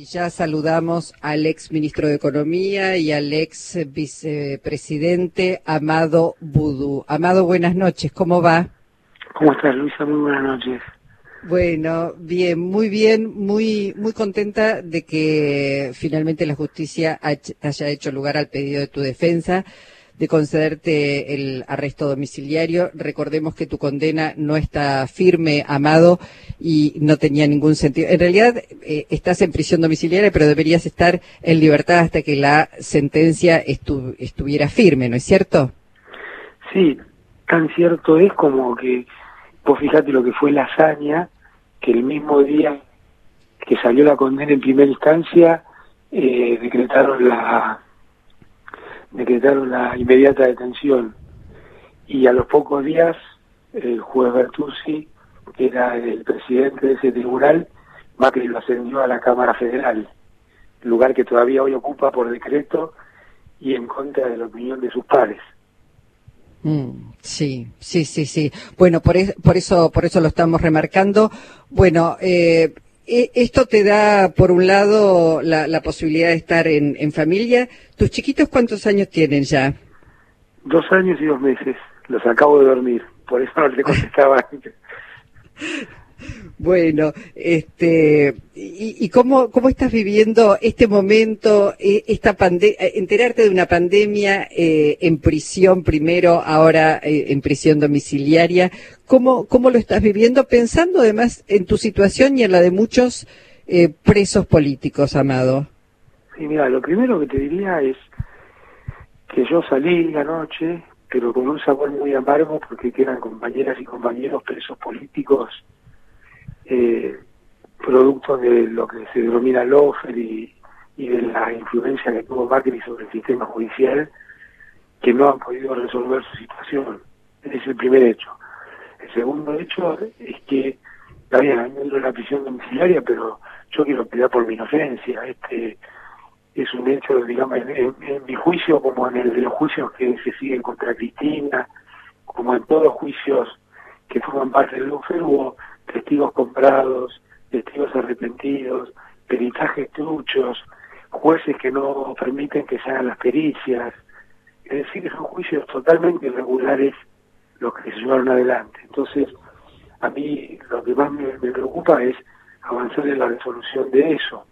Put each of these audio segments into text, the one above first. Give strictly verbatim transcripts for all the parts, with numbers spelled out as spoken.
Y ya saludamos al ex ministro de Economía y al ex vicepresidente Amado Boudou. Amado, buenas noches, ¿cómo va? ¿Cómo estás, Luisa? Muy buenas noches. Bueno, bien, muy bien, muy muy contenta de que finalmente la justicia haya hecho lugar al pedido de tu defensa de concederte el arresto domiciliario. Recordemos que tu condena no está firme, Amado, y no tenía ningún sentido. En realidad eh, estás en prisión domiciliaria, pero deberías estar en libertad hasta que la sentencia estu estuviera firme, ¿no es cierto? Sí, tan cierto es como que vos fijate lo que fue la hazaña, que el mismo día que salió la condena en primera instancia, eh, decretaron la decretaron la inmediata detención. Y a los pocos días, el juez Bertuzzi, que era el presidente de ese tribunal, Macri lo ascendió a la Cámara Federal, lugar que todavía hoy ocupa por decreto y en contra de la opinión de sus pares. Mm, sí, sí, sí, sí. Bueno, por, es, por eso, por eso lo estamos remarcando. Bueno, eh, esto te da, por un lado, la, la posibilidad de estar en, en familia. ¿Tus chiquitos cuántos años tienen ya? Dos años y dos meses. Los acabo de dormir. Por eso no te contestaba antes. Bueno, este, ¿y, y cómo, cómo estás viviendo este momento, esta pandemia, enterarte de una pandemia eh, en prisión primero, ahora eh, en prisión domiciliaria? ¿Cómo, cómo lo estás viviendo, pensando además en tu situación y en la de muchos eh, presos políticos, Amado? Sí, mira, lo primero que te diría es que yo salí anoche, pero con un sabor muy amargo porque quedan compañeras y compañeros presos políticos, Eh, producto de lo que se denomina lawfare y, y de la influencia que tuvo Macri sobre el sistema judicial, que no han podido resolver su situación. Ese es el primer hecho. El segundo hecho es que, está bien, a mí me entró en la prisión domiciliaria, pero yo quiero pelear por mi inocencia. Este es un hecho, digamos, en, en, en mi juicio, como en el de los juicios que se siguen contra Cristina, como en todos los juicios que forman parte del lawfare, hubo testigos comprados, testigos arrepentidos, peritajes truchos, jueces que no permiten que se hagan las pericias. Es decir, que son juicios totalmente irregulares los que se llevaron adelante. Entonces, a mí lo que más me, me preocupa es avanzar en la resolución de eso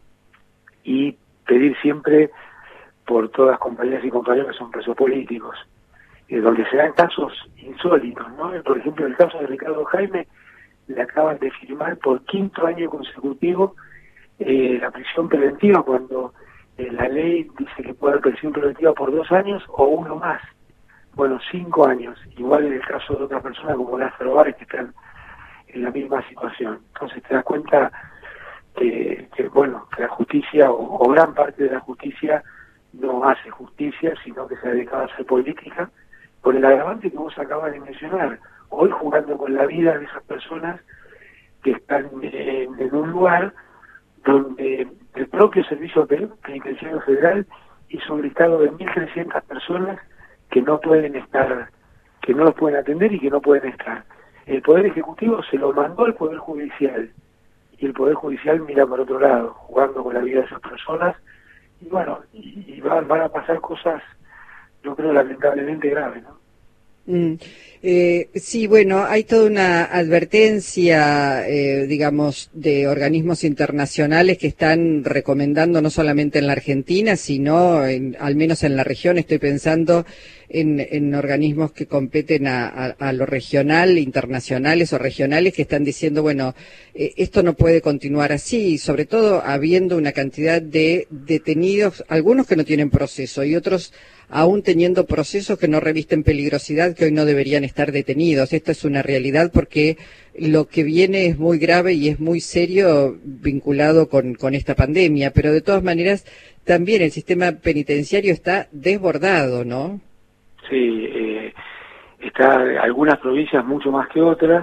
y pedir siempre por todas las compañeras y compañeros que son presos políticos, eh, donde se dan casos insólitos, ¿no? Por ejemplo, el caso de Ricardo Jaime, le acaban de firmar por quinto año consecutivo eh, la prisión preventiva, cuando eh, la ley dice que puede haber prisión preventiva por dos años o uno más. Bueno, cinco años. Igual en el caso de otras personas como Lázaro Báez, que están en la misma situación. Entonces te das cuenta que, que bueno, que la justicia, o, o gran parte de la justicia, no hace justicia, sino que se ha dedicado a hacer política, por el agravante que vos acabas de mencionar. Hoy jugando con la vida de esas personas que están en, en un lugar donde el propio Servicio Penitenciario Federal hizo un listado de mil trescientas personas que no pueden estar, que no los pueden atender y que no pueden estar. El Poder Ejecutivo se lo mandó al Poder Judicial y el Poder Judicial mira por otro lado, jugando con la vida de esas personas, y bueno, y, y van, van a pasar cosas, yo creo, lamentablemente graves, ¿no? Mm. Eh, sí, bueno, hay toda una advertencia, eh, digamos, de organismos internacionales que están recomendando no solamente en la Argentina, sino en, al menos en la región. Estoy pensando en, en organismos que competen a, a, a lo regional, internacionales o regionales, que están diciendo, bueno, eh, esto no puede continuar así, sobre todo habiendo una cantidad de detenidos, algunos que no tienen proceso y otros aún teniendo procesos que no revisten peligrosidad, que hoy no deberían estar detenidos. Esto es una realidad porque lo que viene es muy grave y es muy serio vinculado con, con esta pandemia, pero de todas maneras también el sistema penitenciario está desbordado, ¿no? Sí, eh, está algunas provincias mucho más que otras.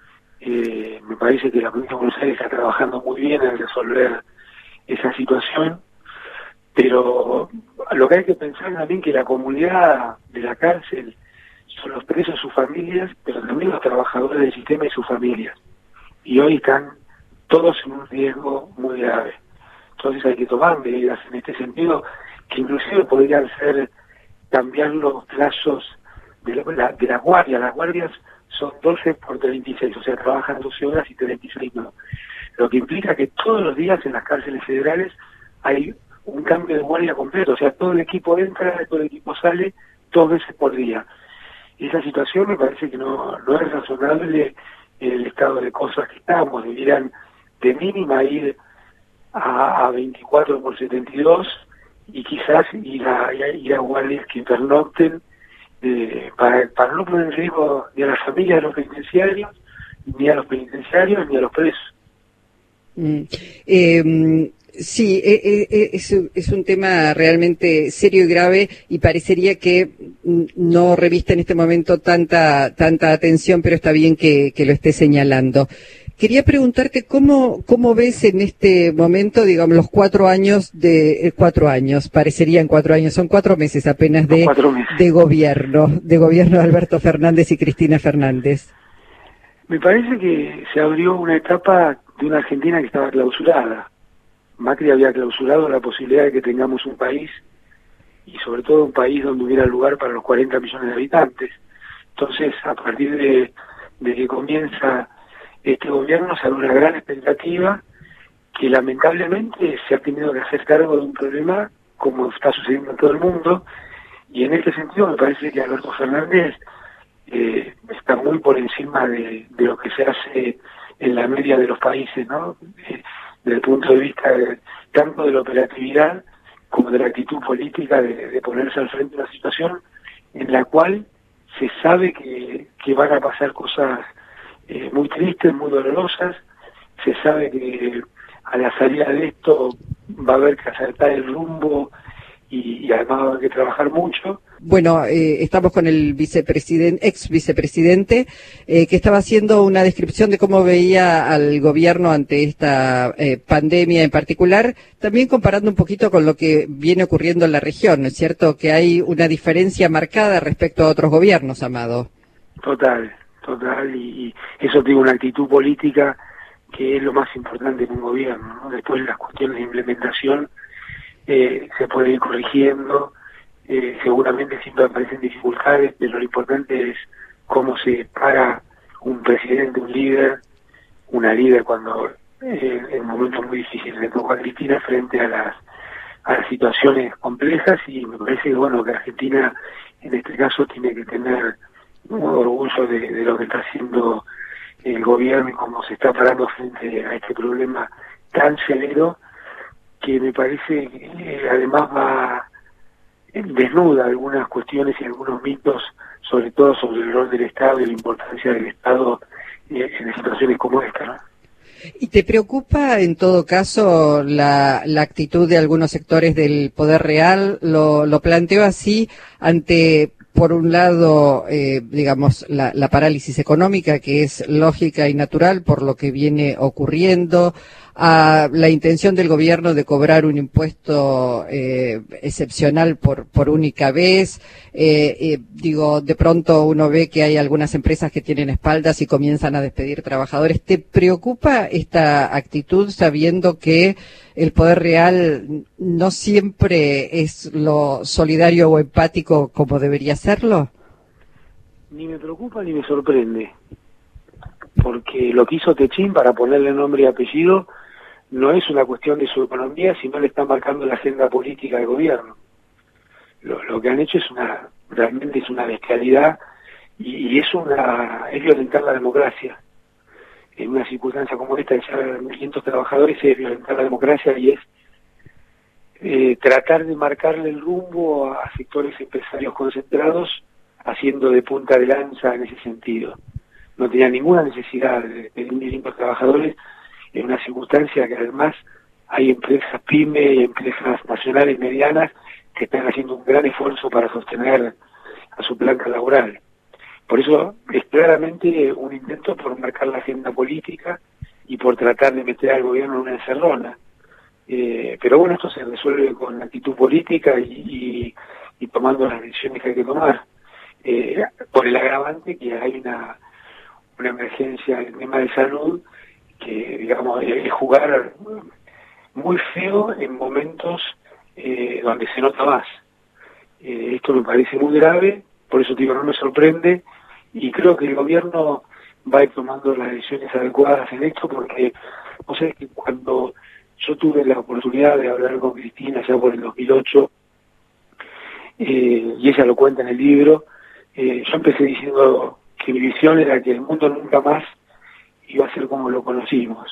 Eh, me parece que la provincia de Buenos Aires está trabajando muy bien en resolver esa situación, pero lo que hay que pensar también que la comunidad de la cárcel son los presos, sus familias, pero también los trabajadores del sistema y sus familias. Y hoy están todos en un riesgo muy grave. Entonces hay que tomar medidas en este sentido, que inclusive podrían ser cambiar los plazos de la, de las guardias. Las guardias son doce por treinta y seis, o sea, trabajan doce horas y treinta y seis no. Lo que implica que todos los días en las cárceles federales hay un cambio de guardia completo, o sea, todo el equipo entra, todo el equipo sale dos veces por día. Y esa situación me parece que no, no es razonable en el estado de cosas que estamos. Deberían de mínima ir a, a veinticuatro por setenta y dos y quizás ir a, ir a guardias que pernocten eh, para, para no poner en riesgo ni a las familias de los penitenciarios, ni a los penitenciarios, ni a los presos. Mm. Eh, sí, eh, eh, es, es un tema realmente serio y grave y parecería que no reviste en este momento tanta tanta atención, pero está bien que, que lo esté señalando. Quería preguntarte cómo cómo ves en este momento, digamos, los cuatro años de eh, cuatro años, parecerían cuatro años, son cuatro meses apenas de de gobierno, de gobierno de Alberto Fernández y Cristina Fernández. Me parece que se abrió una etapa de una Argentina que estaba clausurada. Macri había clausurado la posibilidad de que tengamos un país, y sobre todo un país donde hubiera lugar para los cuarenta millones de habitantes. Entonces, a partir de, de que comienza este gobierno, se abre una gran expectativa que lamentablemente se ha tenido que hacer cargo de un problema como está sucediendo en todo el mundo, y en este sentido me parece que Alberto Fernández eh, está muy por encima de, de lo que se hace en la media de los países, ¿no? Eh, desde el punto de vista de, tanto de la operatividad como de la actitud política de, de ponerse al frente de una situación en la cual se sabe que, que van a pasar cosas eh, muy tristes, muy dolorosas. Se sabe que a la salida de esto va a haber que acertar el rumbo y, y además va a haber que trabajar mucho. Bueno, eh, estamos con el vicepresidente, ex vicepresidente, eh, que estaba haciendo una descripción de cómo veía al gobierno ante esta eh, pandemia en particular, también comparando un poquito con lo que viene ocurriendo en la región, ¿no es cierto? Que hay una diferencia marcada respecto a otros gobiernos, Amado. Total, total, y, y eso tiene una actitud política que es lo más importante en un gobierno, ¿no? Después las cuestiones de implementación eh, se puede ir corrigiendo. Eh, seguramente siempre aparecen dificultades, pero lo importante es cómo se para un presidente, un líder, una líder cuando eh, en momentos muy difíciles le tocó a Cristina frente a las, a las situaciones complejas, y me parece que bueno que Argentina en este caso tiene que tener un orgullo de, de lo que está haciendo el gobierno y cómo se está parando frente a este problema tan severo, que me parece que eh, además va desnuda algunas cuestiones y algunos mitos, sobre todo sobre el rol del Estado y la importancia del Estado eh, en situaciones como esta, ¿no? ¿Y te preocupa, en todo caso, la, la actitud de algunos sectores del poder real? Lo, lo planteo así ante, por un lado, eh, digamos, la, la parálisis económica, que es lógica y natural por lo que viene ocurriendo, a la intención del gobierno de cobrar un impuesto eh, excepcional por, por única vez. Eh, eh, digo, de pronto uno ve que hay algunas empresas que tienen espaldas y comienzan a despedir trabajadores. ¿Te preocupa esta actitud sabiendo que el poder real no siempre es lo solidario o empático como debería serlo? Ni me preocupa ni me sorprende, porque lo que hizo Techín, para ponerle nombre y apellido, no es una cuestión de su economía, sino le está marcando la agenda política del gobierno. Lo, lo que han hecho es una, realmente es una bestialidad, y, y es una, es violentar la democracia. En una circunstancia como esta, de echar a mil quinientos trabajadores, es violentar la democracia y es eh, tratar de marcarle el rumbo a sectores empresarios concentrados, haciendo de punta de lanza en ese sentido. No tenía ninguna necesidad de tener mil quinientos trabajadores en una circunstancia que además hay empresas pyme y empresas nacionales medianas que están haciendo un gran esfuerzo para sostener a su planta laboral. Por eso es claramente un intento por marcar la agenda política y por tratar de meter al gobierno en una encerrona. Eh, pero bueno, esto se resuelve con actitud política y, y, y tomando las decisiones que hay que tomar. Eh, por el agravante que hay una, una emergencia en el tema de salud, que digamos es jugar muy feo en momentos eh, donde se nota más. Eh, esto me parece muy grave, por eso digo, no me sorprende, y creo que el gobierno va a ir tomando las decisiones adecuadas en esto, porque, o sea, que cuando yo tuve la oportunidad de hablar con Cristina ya por el dos mil ocho, eh, y ella lo cuenta en el libro, eh, yo empecé diciendo que mi visión era que el mundo nunca más iba a ser como lo conocimos.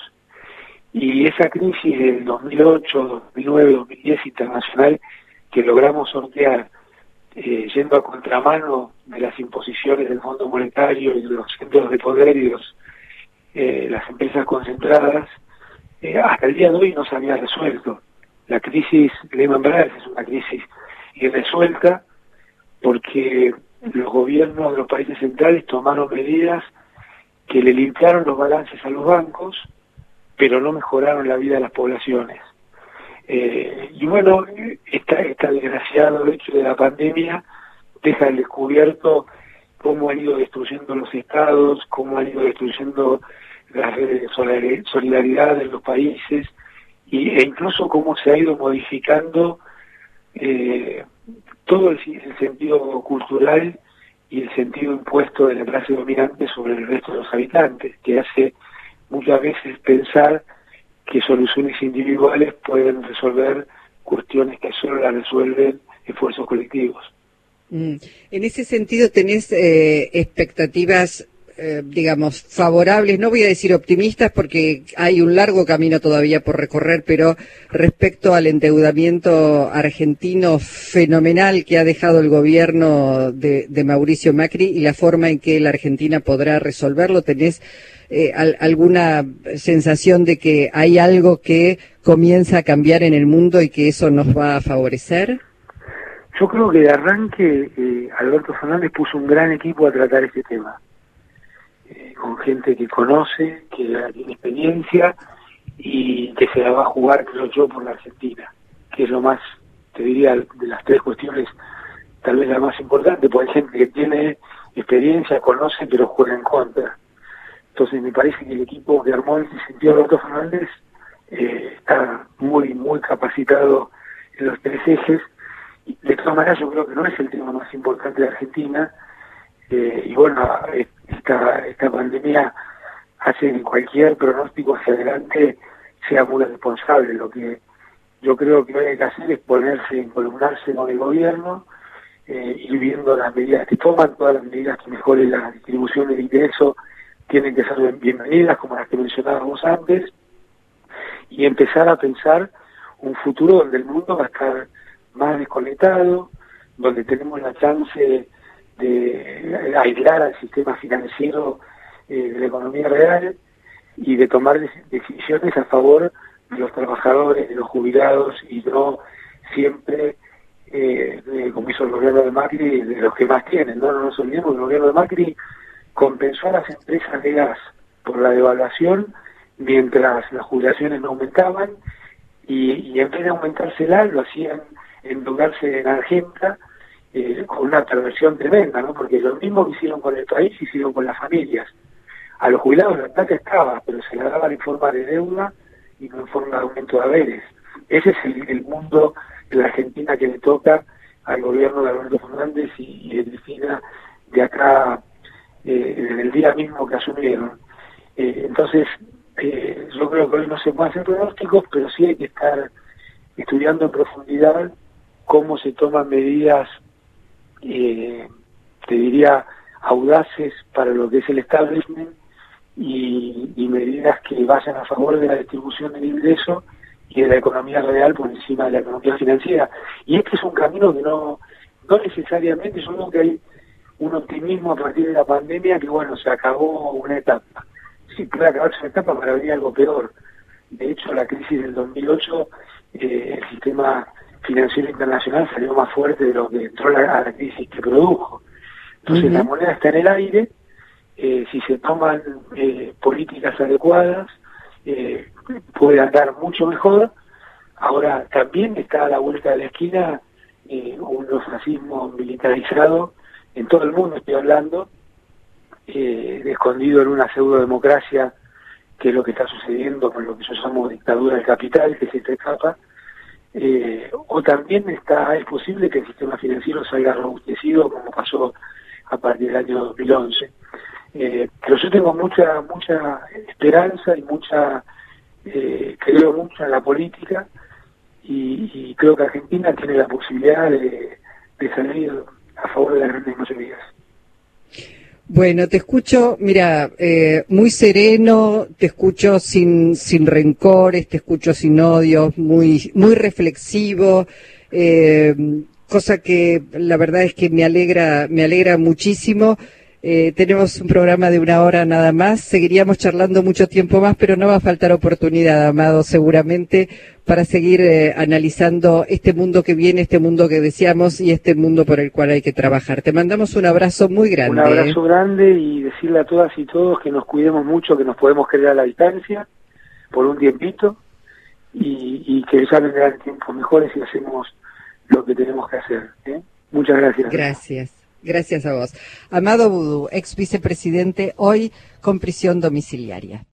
Y esa crisis del dos mil ocho, dos mil nueve, dos mil diez internacional que logramos sortear eh, yendo a contramano de las imposiciones del Fondo Monetario y de los centros de poder y de los, eh, las empresas concentradas, eh, hasta el día de hoy no se había resuelto. La crisis Lehman Brothers es una crisis irresuelta porque los gobiernos de los países centrales tomaron medidas que le limpiaron los balances a los bancos, pero no mejoraron la vida de las poblaciones. Eh, y bueno, esta, esta desgraciado hecho de la pandemia deja al descubierto cómo han ido destruyendo los estados, cómo han ido destruyendo las redes de solidaridad de los países, y, e incluso cómo se ha ido modificando eh, todo el, el sentido cultural y el sentido impuesto de la clase dominante sobre el resto de los habitantes, que hace muchas veces pensar que soluciones individuales pueden resolver cuestiones que solo las resuelven esfuerzos colectivos. Mm. En ese sentido, ¿tenés eh, expectativas, eh, digamos, favorables? No voy a decir optimistas porque hay un largo camino todavía por recorrer, pero respecto al endeudamiento argentino fenomenal que ha dejado el gobierno de, de Mauricio Macri y la forma en que la Argentina podrá resolverlo, ¿tenés Eh, al, alguna sensación de que hay algo que comienza a cambiar en el mundo y que eso nos va a favorecer? Yo creo que de arranque eh, Alberto Fernández puso un gran equipo a tratar este tema, eh, con gente que conoce, que tiene experiencia y que se la va a jugar, creo yo, por la Argentina, que es lo más, te diría, de las tres cuestiones, tal vez la más importante, porque hay gente que tiene experiencia, conoce, pero juega en contra. Entonces me parece que el equipo que armó en ese sentido Alberto Fernández eh, está muy, muy capacitado en los tres ejes. Y de todas maneras yo creo que no es el tema más importante de Argentina, eh, y bueno, esta, esta pandemia hace que cualquier pronóstico hacia adelante sea muy responsable. Lo que yo creo que hoy hay que hacer es ponerse, encolumnarse con el gobierno, eh, ir viendo las medidas que toman, todas las medidas que mejoren la distribución del ingreso tienen que ser bienvenidas, como las que mencionábamos antes, y empezar a pensar un futuro donde el mundo va a estar más desconectado, donde tenemos la chance de aislar al sistema financiero eh, de la economía real y de tomar decisiones a favor de los trabajadores, de los jubilados, y no siempre, eh, de, como hizo el gobierno de Macri, de los que más tienen. No, no nos olvidemos que el gobierno de Macri compensó a las empresas de gas por la devaluación mientras las jubilaciones no aumentaban, y, y en vez de aumentársela lo hacían endeudarse en Argentina eh, con una perversión tremenda, ¿no? Porque lo mismo que hicieron con el país hicieron con las familias. A los jubilados la plata estaba, pero se la daban en forma de deuda y no en forma de aumento de haberes. Ese es el, el mundo de la Argentina que le toca al gobierno de Alberto Fernández y, y de Cristina de acá, eh, en el día mismo que asumieron. Eh, entonces, eh, yo creo que hoy no se pueden hacer pronósticos, pero sí hay que estar estudiando en profundidad cómo se toman medidas, eh, te diría, audaces para lo que es el establishment, y, y medidas que vayan a favor de la distribución del ingreso y de la economía real por encima de la economía financiera. Y este es un camino que no, no necesariamente, yo creo que hay un optimismo a partir de la pandemia que, bueno, se acabó una etapa. Sí, puede acabarse una etapa para venir algo peor. De hecho, la crisis del dos mil ocho, eh, el sistema financiero internacional salió más fuerte de lo que entró la, a la crisis que produjo. Entonces, uh-huh. La moneda está en el aire. Eh, si se toman eh, políticas adecuadas, eh, puede andar mucho mejor. Ahora, también está a la vuelta de la esquina eh, un fascismo militarizado en todo el mundo, estoy hablando, eh, escondido en una pseudo-democracia que es lo que está sucediendo con lo que yo llamo dictadura del capital, que se te escapa, eh, o también está es posible que el sistema financiero salga robustecido, como pasó a partir del año dos mil once. Eh, pero yo tengo mucha mucha esperanza y mucha eh, creo mucho en la política, y, y creo que Argentina tiene la posibilidad de, de salir a favor de las grandes mayorías. Bueno, te escucho, mira, eh, muy sereno, te escucho sin sin rencores, te escucho sin odios, muy muy reflexivo, eh, cosa que la verdad es que me alegra me alegra muchísimo. Eh, tenemos un programa de una hora nada más, seguiríamos charlando mucho tiempo más, pero no va a faltar oportunidad, Amado, seguramente, para seguir eh, analizando este mundo que viene, este mundo que deseamos y este mundo por el cual hay que trabajar. Te mandamos un abrazo muy grande. Un abrazo eh. grande, y decirle a todas y todos que nos cuidemos mucho, que nos podemos quedar a la distancia por un tiempito, y, y que ya vendrán tiempos mejores si hacemos lo que tenemos que hacer. ¿eh? Muchas gracias. Gracias. Gracias a vos. Amado Boudou, ex vicepresidente, hoy con prisión domiciliaria.